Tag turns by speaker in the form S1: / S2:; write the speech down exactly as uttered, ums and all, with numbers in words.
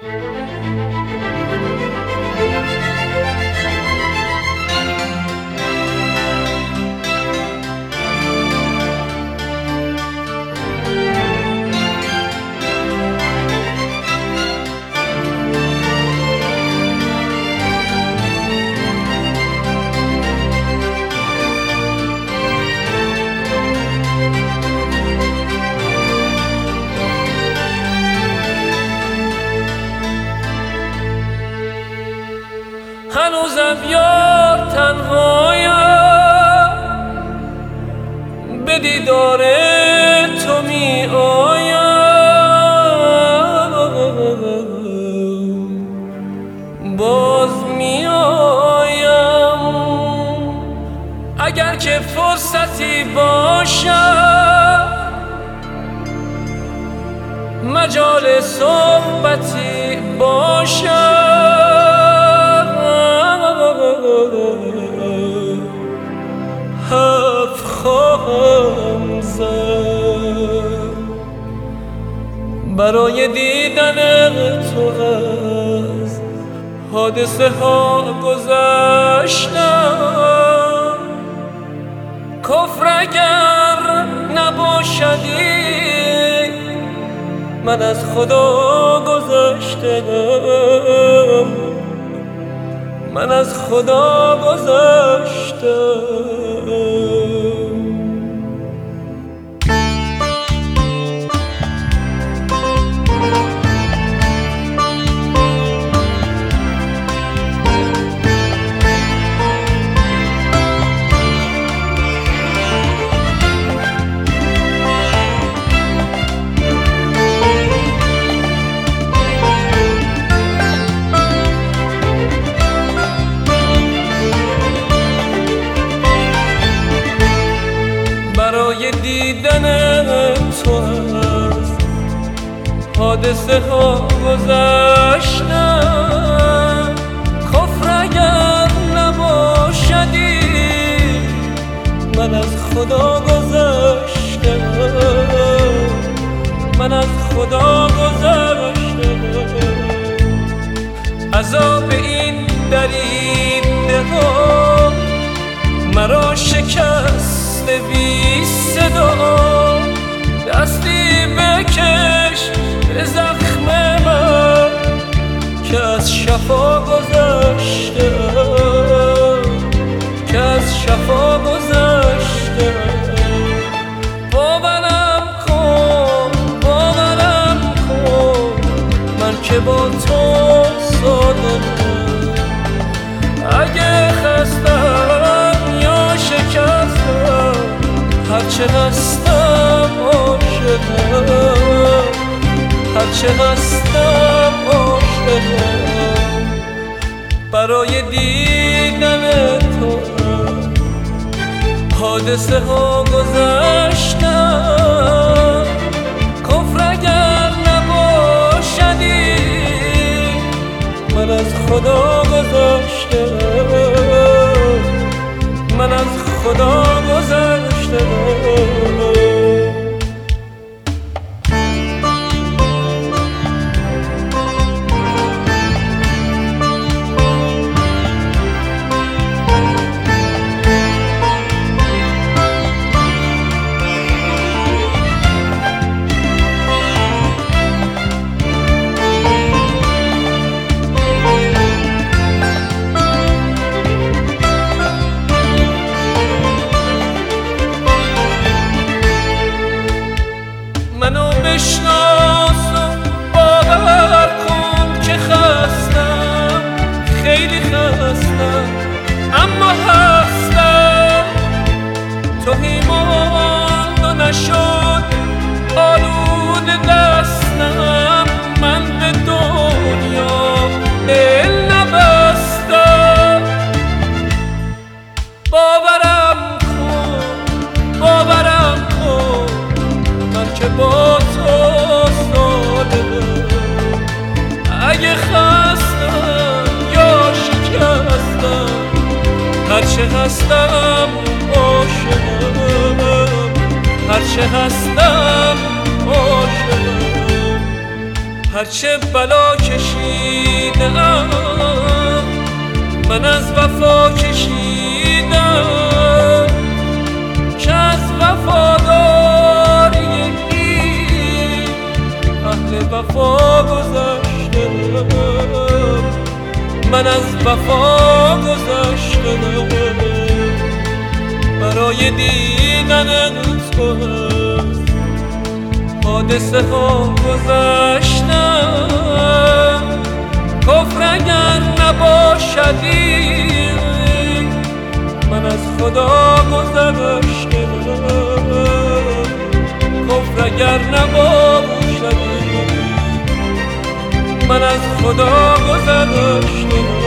S1: هنوزم یار تنهایم، به دیدار تو می آیم، باز می آیم. اگر که فرصتی باشد، مجال صحبتی باشد، حرف خواهم زد. برای دیدن تو از حادثه ها گذشتم، کفر اگر نباشدی من از خدا گذشتم، من از خدا گذشتم. برای دیدن تو از حادثه ها گذشتم، کفر اگر نباشدی من از خدا گذشتم، من از خدا گذشتم. عذاب این دریده ها مرا شکست بی صدا، دستی بکش به زخم من که از شفا گذشته، که از شفا گذشته. باورم کن، باورم کن، من که با تو صادقم. اگه خستم یا شکستم، هرچه هستم عاشقم، هرچه هستم عاشقم. برای دیدن تو حادثه ها گذشتم، کفر اگر نباشدی من از خدا گذشتم، من از خدا گذشتم. منو بشناس و باور کن که خستم، خیلی خستم، اما هستم. توهی ماند و نشد آلود دستم، من به دنیا دل نبستم. باورم کن، باورم کن، من که با تو صادقم. اگه خستم یا شکستم، هرچه هستم عاشقم، هرچه هستم عاشقم. هرچه بلا کشیدم من از وفا کشیدم که از وفاداری این اهل وفا گذشتم من از وفا گذشتم برای دیدن تو حادثه ها گذشتم کفر اگر نباشدی من از خدا گذشتم کفر اگر نباشدی من از خدا گذشتم